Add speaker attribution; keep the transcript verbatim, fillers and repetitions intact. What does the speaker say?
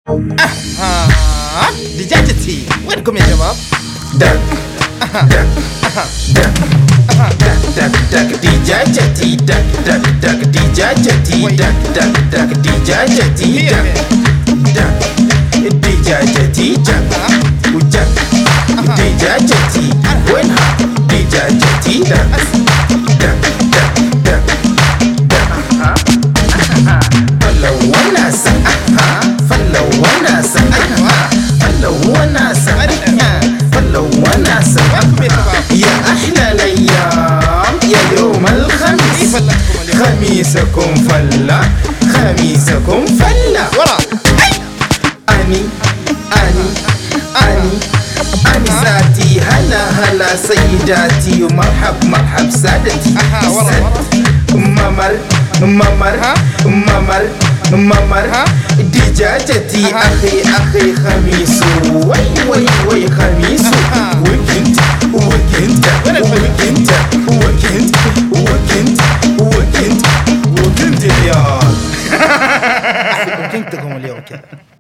Speaker 1: اها دجاجتي وينكم يا شباب؟
Speaker 2: دق دق دق دق دق دق دجاجتي دق دق دق دجاجتي دق دق دق دجاجتي دق دق دجاجتي دق ودق دجاجتي وينها دجاجتي دق دق دق دق دق فلو وناسة فلو وناسة فلو وناسة فلو وناسة يا أحلى الأيام يا يوم الخميس خميسكم فلا خميسكم فلا أني أني أني أني ساتي هلا هلا سيداتي ومرحب مرحب سادتي ممر ممر ممر ممر دجاجتي أخي أخي خميسو وي وي وي خميسو وكنت وكنت وكنت وكنت وكنت وكنت وكنت اليوم
Speaker 1: وكنتكم اليوم كذا.